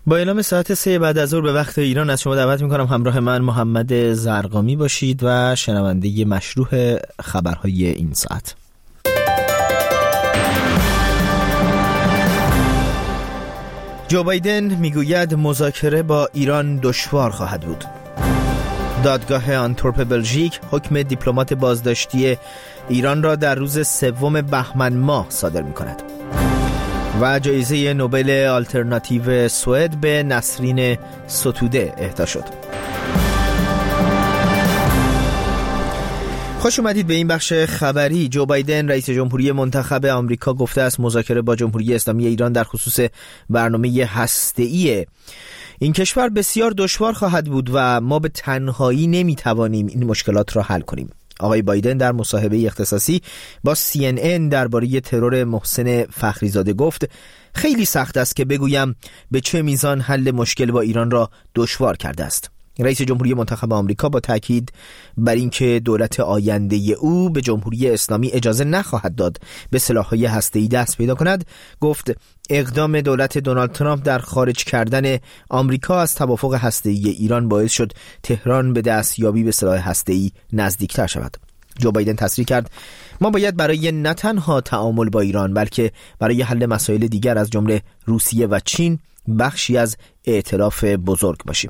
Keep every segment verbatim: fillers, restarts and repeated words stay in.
با اعلام ساعت سه بعد از ظهر به وقت ایران از شما دعوت میکنم همراه من محمد زرقامی باشید و شنونده مشروع خبرهای این ساعت. جو بایدن میگوید مذاکره با ایران دشوار خواهد بود. دادگاه آنتورپ بلژیک حکم دیپلمات بازداشتی ایران را در روز سوم بهمن ماه صادر میکند. و جایزه نوبل آلترناتیو سوئد به نسرین ستوده اهدا شد. خوش اومدید به این بخش خبری. جو بایدن رئیس جمهوری منتخب آمریکا گفته است مذاکره با جمهوری اسلامی ایران در خصوص برنامه هسته‌ای این کشور بسیار دشوار خواهد بود و ما به تنهایی نمیتوانیم این مشکلات را حل کنیم. آقای بایدن در مصاحبه اختصاصی با سی ان ان درباره ترور محسن فخریزاده گفت خیلی سخت است که بگویم به چه میزان حل مشکل با ایران را دشوار کرده است. رئیس جمهوری منتخب آمریکا با تاکید بر اینکه دولت آینده او به جمهوری اسلامی اجازه نخواهد داد به سلاح‌های هسته‌ای دست پیدا کند گفت اقدام دولت دونالد ترامپ در خارج کردن آمریکا از توافق هسته‌ای ایران باعث شد تهران به دستیابی به سلاح هسته‌ای نزدیکتر شود. جو بایدن تصریح کرد ما باید برای نه تنها تعامل با ایران بلکه برای حل مسائل دیگر از جمله روسیه و چین بخشی از ائتلاف بزرگ باشیم.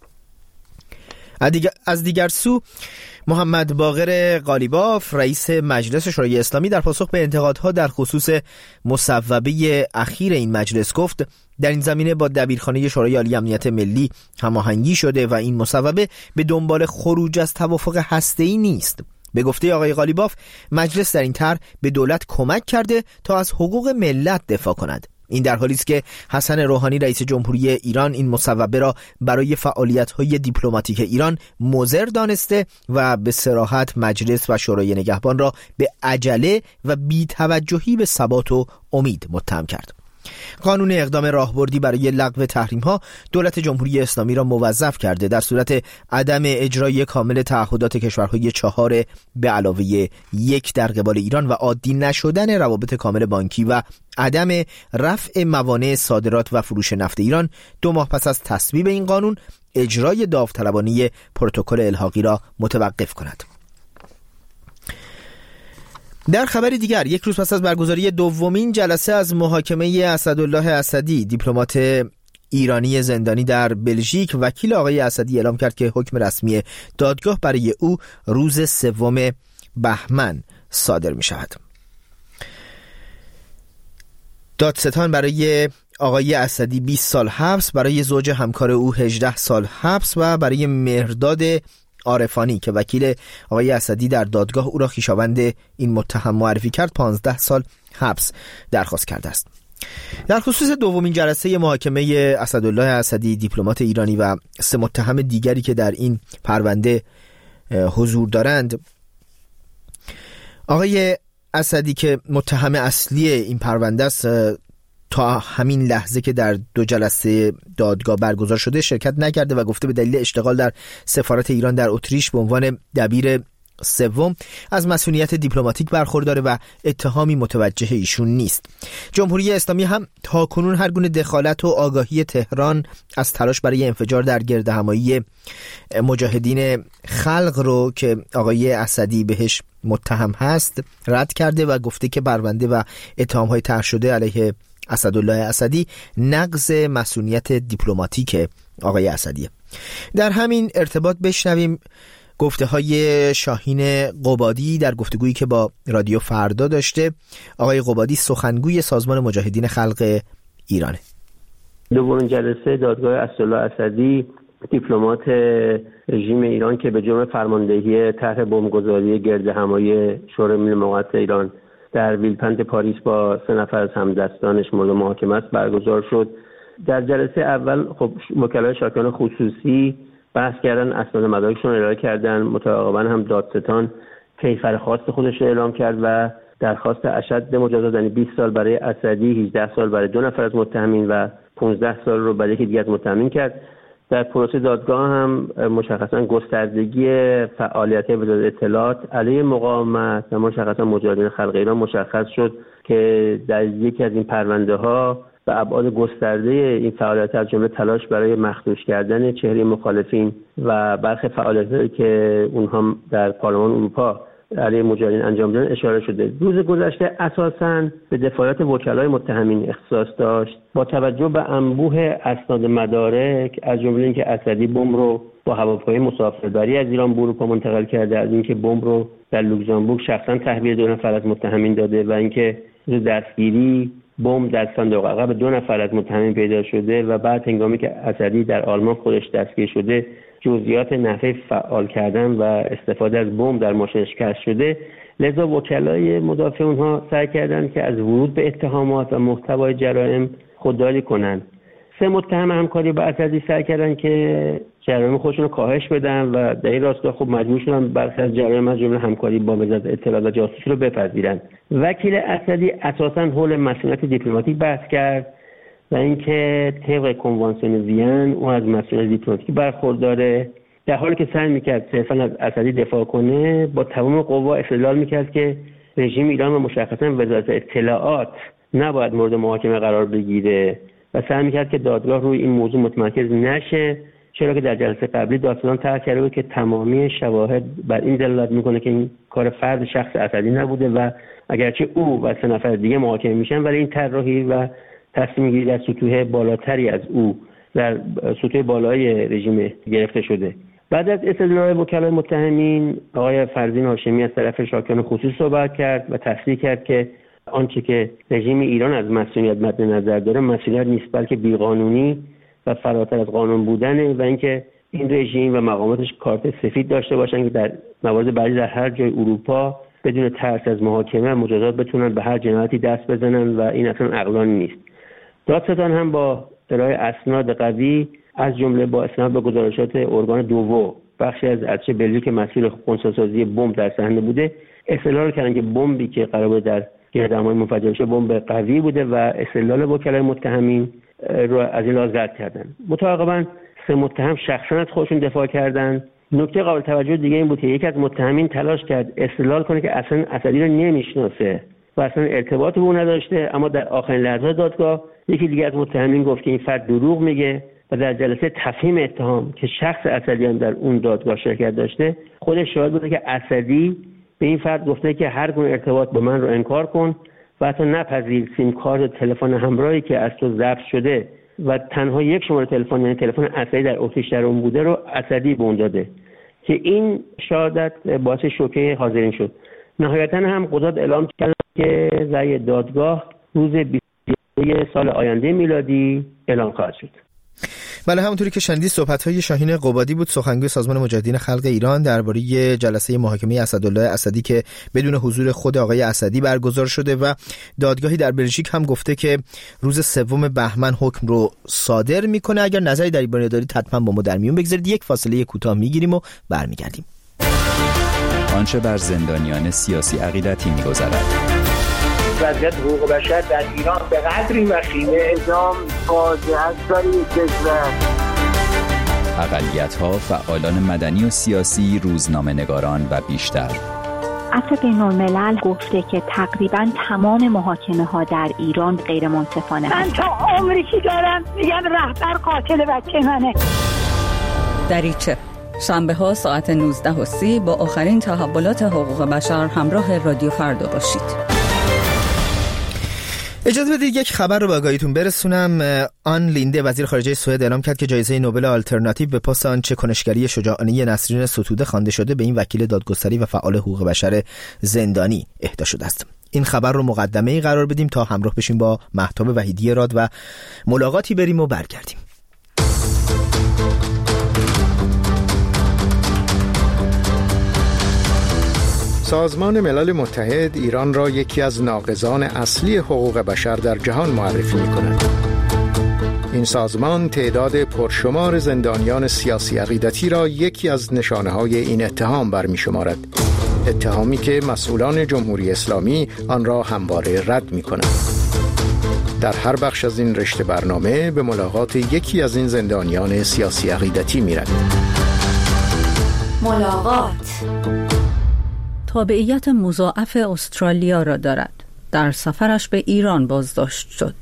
از دیگر سو محمد باقر قالیباف رئیس مجلس شورای اسلامی در پاسخ به انتقادها در خصوص مصوبه اخیر این مجلس گفت در این زمینه با دبیرخانه شورای عالی امنیت ملی هماهنگی شده و این مصوبه به دنبال خروج از توافق هسته‌ای نیست. به گفته آقای قالیباف مجلس در این طرح به دولت کمک کرده تا از حقوق ملت دفاع کند. این در حالی است که حسن روحانی رئیس جمهوری ایران این مصوبه را برای فعالیت‌های دیپلماتیک ایران مضر دانسته و به صراحت مجلس و شورای نگهبان را به عجله و بی‌توجهی به ثبات و امید متهم کرد. قانون اقدام راهبردی برای لغو تحریم‌ها دولت جمهوری اسلامی را موظف کرده در صورت عدم اجرای کامل تعهدات کشورهای چهار به علاوه یک در قبال ایران و عادی نشدن روابط کامل بانکی و عدم رفع موانع صادرات و فروش نفت ایران دو ماه پس از تصویب این قانون اجرای داوطلبانه پروتکل الحاقی را متوقف کند. در خبر دیگر یک روز پس از برگزاری دومین جلسه از محاکمه اسدالله اسدی دیپلمات ایرانی زندانی در بلژیک وکیل آقای اسدی اعلام کرد که حکم رسمی دادگاه برای او روز سوم بهمن صادر می شود. دادستان برای آقای اسدی بیست سال حبس، برای زوج همکار او هجده سال حبس و برای مهرداد عارفانی که وکیل آقای اسدی در دادگاه او را خویشاوند این متهم معرفی کرد پانزده سال حبس درخواست کرده است. در خصوص دومین جلسه محاکمه اسدالله اسدی دیپلمات ایرانی و سه متهم دیگری که در این پرونده حضور دارند، آقای اسدی که متهم اصلی این پرونده است تا همین لحظه که در دو جلسه دادگاه برگزار شده شرکت نکرده و گفته به دلیل اشتغال در سفارت ایران در اتریش به عنوان دبیر سوم از مسئولیت دیپلماتیک برخورداره و اتهامی متوجه ایشون نیست. جمهوری اسلامی هم تاکنون هر گونه دخالت و آگاهی تهران از تلاش برای انفجار در گردهمایی مجاهدین خلق رو که آقای اسدی بهش متهم هست رد کرده و گفته که پرونده و اتهام‌های طرح شده علیه اسدالله اسدی نقض مسئولیت دیپلماتیک آقای اسدی. در همین ارتباط بشنویم گفته های شاهین قبادی در گفتگویی که با رادیو فردا داشته. آقای قبادی سخنگوی سازمان مجاهدین خلق ایرانه. دومین جلسه دادگاه اسدالله اسدی دیپلمات رژیم ایران که به جرم فرماندهی طرح بمبگذاری گردهمایی شورای ملی مقاومت ایران در ویلپند پاریس با سه نفر از همدستانش مورد محاکمه است برگزار شد. در جلسه اول خب وکلای شاکیان خصوصی بحث کردن، اسناد مدارکشون ارائه کردن، متعاقباً هم دادستان کیفر خواست خودش رو اعلام کرد و درخواست اشد مجازات یعنی بیست سال برای اسدی، هجده سال برای دو نفر از متهمین و پانزده سال رو برای یکی دیگر از متهمین کرد. در پروسه دادگاه هم مشخصاً گستردگی فعالیت وزارت اطلاعات علیه مقاومت و مشخصاً مجاهدین خلق ایران مشخص شد که در یکی از این پرونده ها و ابعاد گسترده این فعالیت از جمله تلاش برای مخدوش کردن چهره مخالفین و برخی فعالیت‌هایی که اونها در پارلمان اروپا علیه مجاهدین انجام دادن اشاره شده. روز گذشته اساساً به دفاعات وکلای متهمین اختصاص داشت با توجه به انبوه اسناد مدارک، از جمله اینکه اسدی بمب رو با هواپیمای مسافربری از ایران به اروپا منتقل کرده، از اینکه بمب رو در لوکزامبورگ شخصاً تحویل دو نفر از متهمین داده و اینکه روز دستگیری بمب در صندوق عقب دو نفر از متهمین پیدا شده و بعد هنگامی که اسدی در آلمان خودش دستگیر شده جزئیات نحوه فعال کردن و استفاده از بمب در ماشینش کشف شده. لذا وکلای مدافع اونها سعی کردند که از ورود به اتهامات و محتوای جرائم خودداری کنند. سه متهم همکاری با اسدی سعی کردند که جرایم خودشون رو کاهش بدن و در این راستا خب مجبور شدن برخی از جرایم از جمله همکاری با وزارت اطلاعات و جاسوسی رو بپذیرند. وکیل اسدی اساساً حول مسئولیت دیپلماتیک بحث کرد و اینکه طبق کنوانسیون وین او از مسئولیت دیپلماتیکی برخورداره، در حالی که سعی میکرد صرفاً از اسدی دفاع کنه با تمام قوا استدلال میکرد که رژیم ایران و مشخصاً وزارت اطلاعات نباید مورد محاکمه قرار بگیره و سعی میکرد که دادگاه روی این موضوع متمرکز نشه، چرا که در جلسه قبلی دادستان طرح کرده بود که تمامی شواهد بر این دلالت میکنه که این کار فرد شخص اسدی نبوده و اگرچه او و سه نفر دیگه محاکمه میشن ولی این طراحی و تصمیم گیری در سطوح بالاتری از او در سطوح بالای رژیم گرفته شده. بعد از استدلال وکلای متهمین، آقای فرزین هاشمی از طرف شاکیان خصوصی صحبت کرد و تصریح کرد که آنچه که رژیم ایران از مسئولیت مد نظر داره مسئولیت نیست بلکه بیقانونی و فراتر از قانون بودنه و اینکه این رژیم و مقاماتش کارت سفید داشته باشن که در موارد بعدی در هر جای اروپا بدون ترس از محاکمه و مجازات بتونن به هر جنایتی دست بزنن و این اصلا عقلانی نیست. دادستان هم با ارائه اسناد قوی از جمله با اسناد به گزارشات ارگان دوو بخشی از ارتش بلژیک که مسئول خنثی‌سازی بمب در صحنه بوده استدلال کردن که بمبی که قرار بود در گردهمای منفجر بشه بمب قوی بوده و استدلال وکلای متهمین رو از این لحاظ رد کردن. متعاقباً سه متهم شخصا از خودشون دفاع کردن. نکته قابل توجه دیگه این بود که یکی از متهمین تلاش کرد استدلال کنه که اصلا اسدی رو نمیشناسه و اصلا ارتباط به اون نداشته، اما در آخرین لحظه دادگاه یکی دیگه از متهمین گفت که این فرد دروغ میگه و در جلسه تفهیم اتهام که شخص اسدی هم در اون دادگاه شرکت داشته خودش شاهد بوده که اسدی به این فرد گفته که هر گونه ارتباط با من رو انکار کن و حتی نپذیر سیم کارت تلفن همراهی که از تو ضبط شده و تنها یک شماره تلفن یعنی تلفن اسدی در اتریش در اون بوده رو اسدی به اون داده که این شهادت باعث شوکه حاضرین شد. نهایتا هم قضات اعلام کردند که رأی دادگاه روز بیست سال آینده میلادی اعلام خواهد شد. بله، همونطوری که شنیدید صحبت‌های شاهین قبادی بود، سخنگوی سازمان مجاهدین خلق ایران درباره جلسه محاکمه اسدالله اسدی که بدون حضور خود آقای اسدی برگزار شده و دادگاهی در بلژیک هم گفته که روز سوم بهمن حکم رو صادر میکنه. اگر نظری در این باره دارید حتما با ما در میون بگذارید. یک فاصله کوتاه میگیریم و برمیگردیم. آنچه بر زندانیان سیاسی عقیدتی میگذرد. وضعیت حقوق بشر در ایران به قدری وخیمه اعدام فاجعه است برای کشور. اقلیت‌ها، فعالان مدنی و سیاسی، روزنامه‌نگاران و بیشتر. عفو بین‌الملل گفته که تقریباً تمام محاکمه‌ها در ایران غیر منصفانه من تا عمری که دارم میگم رهبر قاتل بچه منه. دریچه شنبه ها ساعت نوزده و سی با آخرین تحولات حقوق بشر همراه رادیو فردا باشید. اجازه بدید یک خبر رو به آگاهیتون برسونم. آن لینده وزیر خارجه سوئد اعلام کرد که جایزه نوبل آلترناتیو به پاس آنچه کنشگری شجاعانه نسرین ستوده خوانده شده به این وکیل دادگستری و فعال حقوق بشر زندانی اهدا شده است. این خبر رو مقدمه‌ای قرار بدیم تا همراه بشیم با مهتاب وحیدی راد و ملاقاتی بریم و برگردیم. سازمان ملل متحد ایران را یکی از ناقضان اصلی حقوق بشر در جهان معرفی می‌کند. این سازمان تعداد پرشمار زندانیان سیاسی عقیدتی را یکی از نشانه‌های این اتهام برمی‌شمارد. اتهامی که مسئولان جمهوری اسلامی آن را همواره رد می‌کنند. در هر بخش از این رشته برنامه به ملاقات یکی از این زندانیان سیاسی عقیدتی می‌رویم. ملاقات تابعیت مضاعف استرالیا را دارد. در سفرش به ایران بازداشت شد.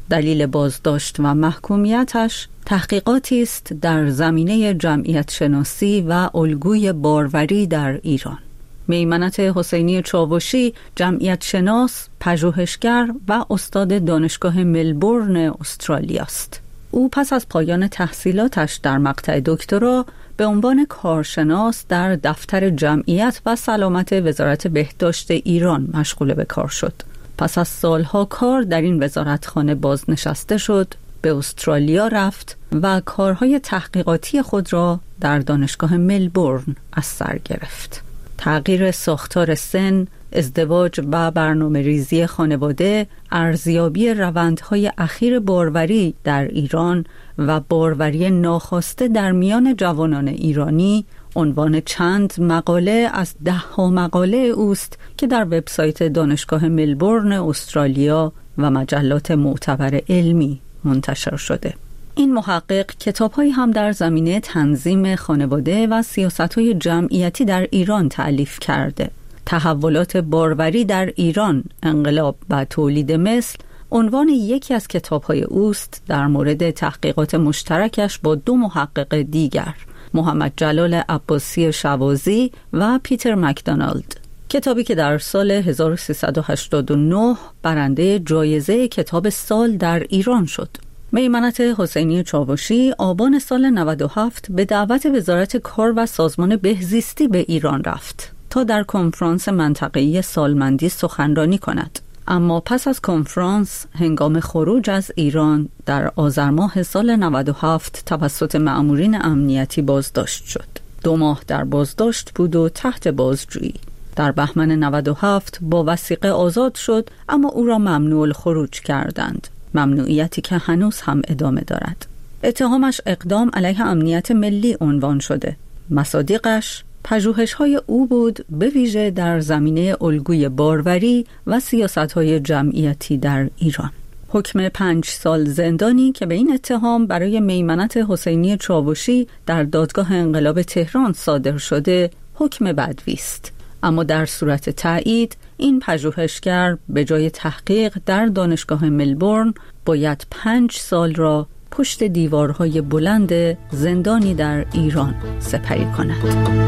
دلیل بازداشت و محکومیتش تحقیقاتی است در زمینه جمعیت شناسی و الگوی باروری در ایران. میمنت حسینی چاوشی جمعیت شناس، پژوهشگر و استاد دانشگاه ملبورن استرالیا است. او پس از پایان تحصیلاتش در مقطع دکترا به عنوان کارشناس در دفتر جمعیت و سلامت وزارت بهداشت ایران مشغول به کار شد. پس از سالها کار در این وزارتخانه بازنشسته شد، به استرالیا رفت و کارهای تحقیقاتی خود را در دانشگاه ملبورن از سر گرفت. تغییر ساختار سن، ازدواج و برنامه ریزی خانواده، ارزیابی روندهای اخیر باروری در ایران و باروری ناخواسته در میان جوانان ایرانی عنوان چند مقاله از ده ها مقاله اوست که در وبسایت دانشگاه ملبورن استرالیا و مجلات معتبر علمی منتشر شده. این محقق کتاب‌هایی هم در زمینه تنظیم خانواده و سیاست‌های جمعیتی در ایران تألیف کرده. تحولات باروری در ایران، انقلاب و تولید مثل عنوان یکی از کتاب‌های اوست در مورد تحقیقات مشترکش با دو محقق دیگر، محمد جلال عباسی شوازی و پیتر مکدونالد. کتابی که در سال هزار و سیصد و هشتاد و نه برنده جایزه کتاب سال در ایران شد. میمنت حسینی چاوشی آبان سال نود و هفت به دعوت وزارت کار و سازمان بهزیستی به ایران رفت تا در کنفرانس منطقه‌ای سالمندی سخنرانی کند. اما پس از کنفرانس هنگام خروج از ایران در آذر ماه سال نود و هفت توسط مأمورین امنیتی بازداشت شد. دو ماه در بازداشت بود و تحت بازجویی. در بهمن نود و هفت با وثیقه آزاد شد، اما او را ممنوع الخروج کردند، ممنوعیتی که هنوز هم ادامه دارد. اتهامش اقدام علیه امنیت ملی عنوان شده. مصادیقش پژوهش‌های او بود، به ویژه در زمینه الگوی باروری و سیاست‌های جمعیتی در ایران. حکم پنج سال زندانی که به این اتهام برای میمنت حسینی چاوشی در دادگاه انقلاب تهران صادر شده، حکم بدوی است. اما در صورت تایید این پژوهشگر به جای تحقیق در دانشگاه ملبورن باید پنج سال را پشت دیوارهای بلند زندانی در ایران سپری کند.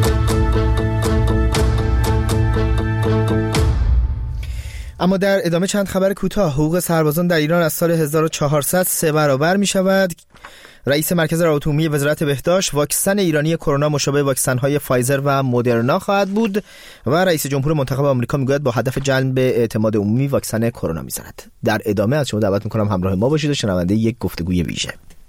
اما در ادامه چند خبر کوتاه. حقوق سربازان در ایران از سال هزار و چهارصد سه برابر می شود. رئیس مرکز روابط عمومی وزارت بهداشت: واکسن ایرانی کرونا مشابه واکسن‌های فایزر و مدرنا خواهد بود و رئیس جمهور منتخب آمریکا میگوید با هدف جلب اعتماد عمومی واکسن کرونا می‌زند. در ادامه از شما دعوت می‌کنم همراه ما باشید و شنونده یک گفتگوی ویژه.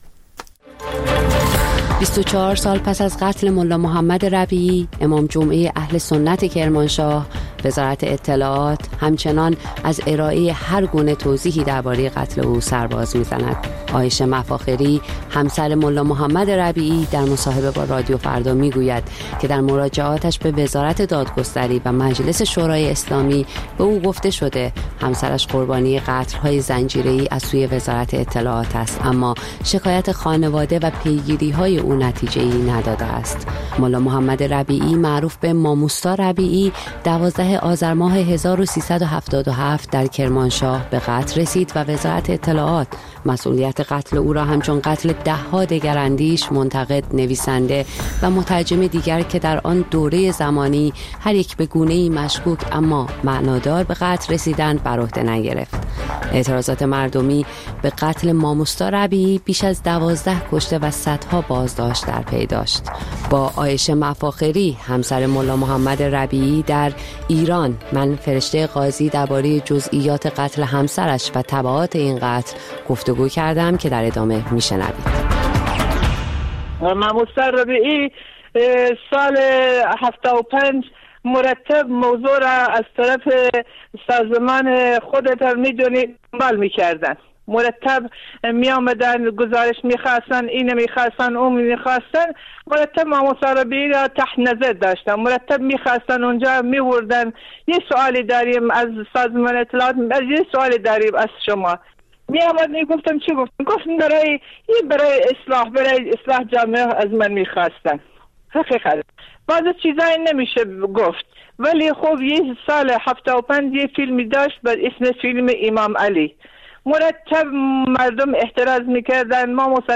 بیست و چهار سال پس از قتل ملا محمد ربیعی، امام جمعه اهل سنت کرمانشاه، وزارت اطلاعات همچنان از ارائه هر گونه توضیحی درباره قتل او سرباز می‌زند. عایشه مفاخری، همسر ملا محمد ربیعی، در مصاحبه با رادیو فردا میگوید که در مراجعاتش به وزارت دادگستری و مجلس شورای اسلامی به او گفته شده همسرش قربانی قتل‌های زنجیره‌ای از سوی وزارت اطلاعات است، اما شکایت خانواده و پیگیری‌های او نتیجه‌ای نداده است. ملا محمد ربیعی معروف به ماموستا ربیعی دوازده آذر ماه هزار و سیصد و هفتاد و هفت در کرمانشاه به قتل رسید و وزارت اطلاعات مسئولیت قتل او را همچون قتل ده ها دگراندیش، منتقد، نویسنده و مترجم دیگر که در آن دوره زمانی هر یک به گونه‌ای مشکوک اما معنادار به قتل رسیدند بر عهده نگرفت. اعتراضات مردمی به قتل ماموستا ربیعی بیش از دوازده کشته و صدها بازداشت در پی داشت. با عایشه مفاخری، همسر ملا محمد ربیعی، در ایران من فرشته قاضی درباره جزئیات قتل همسرش و تبعات این قتل گفتگو کردم که در ادامه میشنوید. ماموستا ربیعی سال هفتاد و پنج مرتب موضوع را از طرف سازمان خودت میدونی دنبال میکردن، مرتب می آمدن گزارش میخواستن، این میخواستن، اون میخواستن، مرتب ماموستا ربیعی را تحت نظر داشتن، مرتب میخواستن اونجا میوردن یه سوالی داریم از سازمان اطلاعات، یه سوالی داریم از شما. می آمد میگفتم چی گفتم؟ گفتم برای یه برای اصلاح برای اصلاح جامعه از من میخواستن. حقیقت بعضی چیزایی نمیشه گفت، ولی خب یه سال هفتاد و پنج یه فیلمی داشت به اسم فیلم امام علی. مرتب مردم احتراز میکردن. ما